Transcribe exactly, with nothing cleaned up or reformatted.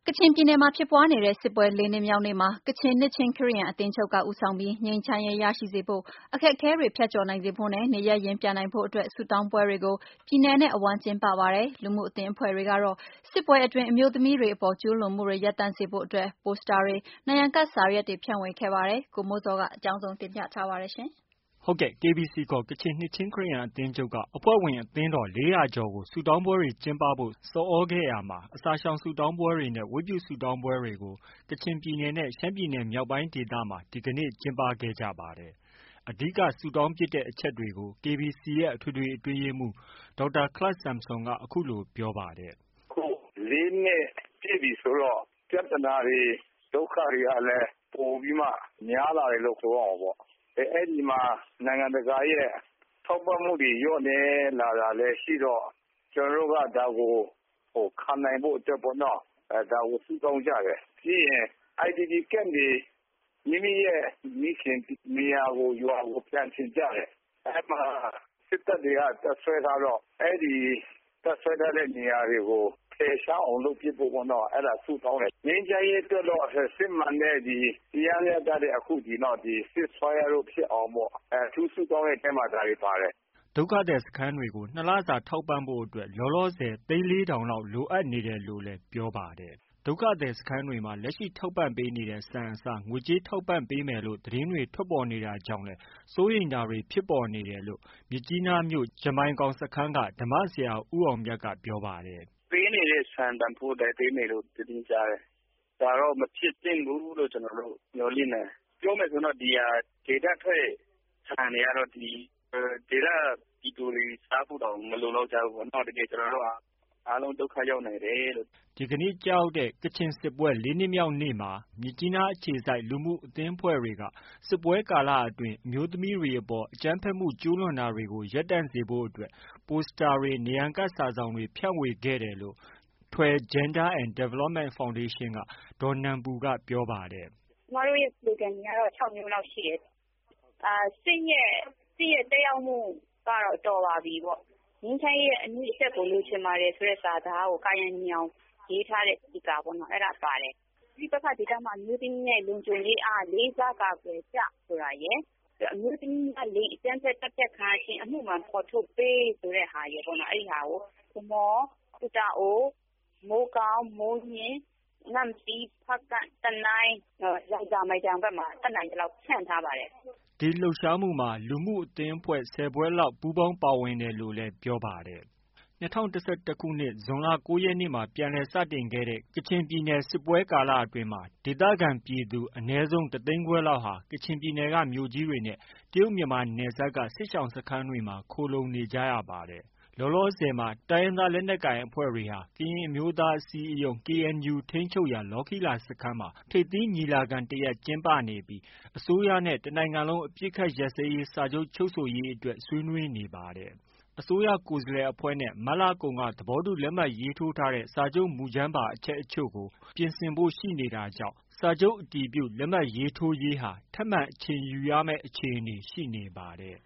ချင်ပြည်နယ်မှာဖြစ်ပွားနေတဲ့စစ်ပွဲလေးနှစ်မြောက်နေ့မှာကချင်နှစ်ချင်းခရစ်ယာန်အသင်းချုပ်ကဦးဆောင်ပြီးငြိမ်းချမ်းရေးရရှိစေဖို့အခက်အခဲတွေဖြတ်ကျော်နိုင်စေဖို့နဲ့နေရပ်ရင်းပြန်နိုင်ဖို့အတွက်ဆုတောင်းပွဲတွေကိုပြည်နယ်နဲ့အဝှမ်းကျင်းပပါတယ်။လူမှုအသင်းအဖွဲ့တွေကတော့စစ်ပွဲအတွင်းအမျိုးသမီးတွေအပေါ်ကျူးလွန်မှုတွေရပ်တန့်စေဖို့အတွက်ပိုစတာတွေနံရံကတ်စာရွက်တွေဖြန့်ဝေခဲ့ပါတယ်။ကိုမိုးစောကအကြောင်းစုံတင်ပြထားပါတယ်ရှင်။ဟုတ်ကဲ့ K B C ခေါ်ကချင်နှစ်ချင်းခရစ်ယာန်အသင်းချုပ်ကအဖွဲ့ဝင်အသင်းတော်လေးရာကျော်ကိုဆုတောင်းပွဲတွေကျင်းပဖို့ဆော်သြခဲ့ရာမှာအစာရှောင်ဆုတောင်းပွဲတွေနဲ့ဝတ်ပြုဆုတောင်းပွဲတွေကိုကချင်ပြည်နယ်နဲ့ရှမ်းပြည်နယ်မြောက်ပိုင်းဒေသမှာဒီကနေ့ကျင်းပခဲ့ကြပါတယ်။ အဓိကဆုတောင်းဖြစ်တဲ့အချက်တွေကို K B C ရဲ့အထွေထွေအတွင်းရေးမှူးဒေါက်တာခလပ်ဆမ်ဆွန်ကအခုလိုပြောပါတယ်။ အခုလေးနှစ်ပြည့်ပြီဆိုတော့ပြဿနာတွေဒုက္ခတွေကလည်းပိုပြီးမှများလာတယ်လို့ဆိုရမှာပေါ့။ အဲဒီမှာနိုင်ငံတကာရဲ့ထောက်ပံ့မှုတွေလျော့နည်းလာတာလည်းရှိတော့ကျွန်တော်တို့ကဒါကိုဟိုခံနိုင်ဖို့အတွက်ပေါ့နော်အဲဒါကိုစုတောင်းကြတယ်။ပြီးရင် I D P camp တွေမိမိရဲ့မိခင်နေရာကိုရွာကိုပြန်ချင်ကြတယ်။အဲမှာစစ်တပ်တွေကတပ်ဆွဲထားတော့အဲဒီတပ်ဆွဲထားတဲ့နေရာတွေကိုဖယ်ရှားအောင်လုပ်ပြဖို့ပေါ့နော်အဲဒါဆုတောင်းတယ်။ငြိမ်းချမ်းရေးအတွက်တော့စစ်မှန်တဲ့ဒီတရားမျှတတဲ့အခုဒီတော့ဒီ ceasefire တို့ဖြစ်အောင်ပေါ့အဲသူဆုတောင်းတဲ့အထဲမှာဒါတွေပါတယ်။ဒုက္ခသည်စခန်းတွေကိုနှစ်လစာထောက်ပံ့ဖို့အတွက်လောလောဆယ်သိန်းလေးထောင်လောက်လိုအပ်နေတယ်လို့လည်းပြောပါတယ်။ဒုက္ခသည်စခန်းတွေမှာလက်ရှိထောက်ပံ့ပေးနေတဲ့ဆန်အစားငွေကြေးထောက်ပံ့ပေးမယ်လို့သတင်းတွေထွက်ပေါ်နေတာကြောင့်လည်းစိုးရိမ်တာတွေဖြစ်ပေါ်နေတယ်လို့မြစ်ကြီးနားမြို့ဂျမိုင်ကောင်စခန်းကဓမ္မဆရာဦးအောင်မြတ်ကပြောပါတယ်။ပေးနေတဲ့ဆန်တန်ဖိုးလည်းပေးမယ်လို့သတင်းကြားတယ်။ဒါတော့မဖြစ်သင့်ဘူးလို့ကျွန်တော်တို့မျှော်လင့်တယ်။ပြောမယ်ဆိုတော့ဒီဟာဒေသထွက်ဆန်တွေကတော့ဒီဒေသပြည်သူတွေစားဖို့တောင်မလုံလောက်ကြဘူးပေါ့နော်တကယ်ကျွန်တော်တို့ကအားလုံးဒုက္ခရောက်နေတယ်လို့ဒီကနေ့ကြောက်တဲ့ကချင်စစ်ပွဲလေးနှစ်မြောက်နေ့မှာမြစ်ကြီးနားအခြေစိုက်လူမှုအသင်းအဖွဲ့တွေကစစ်ပွဲကာလအတွင်းအမျိုးသမီးတွေအပေါ်အကြမ်းဖက်မှုကျူးလွန်တာတွေကိုရပ်တန့်စေဖို့အတွက်ပိုစတာတွေနံရံကတ်စာစောင်တွေဖြန့်ဝေခဲ့တယ်လို့ထွယ် Gender and Development Foundation ကဒေါ်နန်ပူကပြောပါတယ်။ကျမတို့ရဲ့ slogan တွေကတော့၆မျိုးလောက်ရှိတယ်။အာစစ်ရဲ့စစ်ရဲ့တက်ရောက်မှုကတော့တော်ပါပြီပေါ့ငင်းချိုင်းရဲ့အနည်းအချက်ကိုလိုချင်ပါတယ်ဆိုတဲ့စာသားကိုကာယံညောင်ရေးထားတဲ့ဒီကာပေါ့နော်အဲ့ဒါပါတယ်ဒီဘက်ကဒေတာမှာမျိုးသမီးနဲ့လုံခြုံရေးအားလေးစားကာကွယ်ကြဆိုတာရယ်အမျိုးသမီးကလေအကျန်းသက်တက်တက်ခါချင်းအမှုမှပေါ်ထုတ်ပေးဆိုတဲ့ဟာရယ်ပေါ့နော်အဲ့ဒီဟာကိုဘမောတူတာအိုမိုးကောင်းမိုးညင်းနမ်စီဖတ်ကန်တနိုင်ရောင်စာမိုင်တောင်ဘက်မှာတက်နိုင်တယ်လို့ဖြန့်ထားပါတယ်ဒီလှုပ်ရှားမှုမှာလူမှုအသင်းအဖွဲ့ဆယ်ဖွဲ့လောက်ပူးပေါင်းပါဝင်တယ်လို့လည်းပြောပါတယ်။၂၀၁၁ခုနှစ်ဇွန်လ၉ရက်နေ့မှာပြန်လည်စတင်ခဲ့တဲ့ကချင်ပြည်နယ်စစ်ပွဲကာလအတွင်းမှာဒေသခံပြည်သူအနည်းဆုံးတသိန်းခွဲလောက်ဟာကချင်ပြည်နယ်ကမြို့ကြီးတွေနဲ့တရုတ်မြန်မာနယ်စပ်ကစစ်ရှောင်စခန်းတွေမှာခိုလှုံနေကြရပါတယ်။လောလောဆယ်မှာတိုင်းရင်းသားလက်နက်ကိုင်အဖွဲ့တွေဟာကရင်အမျိုးသားအစည်းအရုံး K N U ထိန်းချုပ်ရာလောခီလာစခန်းမှာထိပ်သီးညီလာခံတရပ်ကျင်းပနေပြီးအစိုးရနဲ့တနိုင်ငံလုံးအပစ်အခတ်ရပ်စဲရေးစာချုပ်ချုပ်ဆိုရေးအတွက်ဆွေးနွေးနေပါတယ်။အစိုးရကိုယ်စားလှယ်အဖွဲ့နဲ့မတ်လကုန်ကသဘောတူလက်မှတ်ရေးထိုးထားတဲ့စာချုပ်မူကြမ်းပါအချက်အချို့ကိုပြင်ဆင်ဖို့ရှိနေတာကြောင့်စာချုပ်အတည်ပြုလက်မှတ်ရေးထိုးရေးဟာထပ်မံအချိန်ယူရမယ့်အခြေအနေရှိနေပါတယ်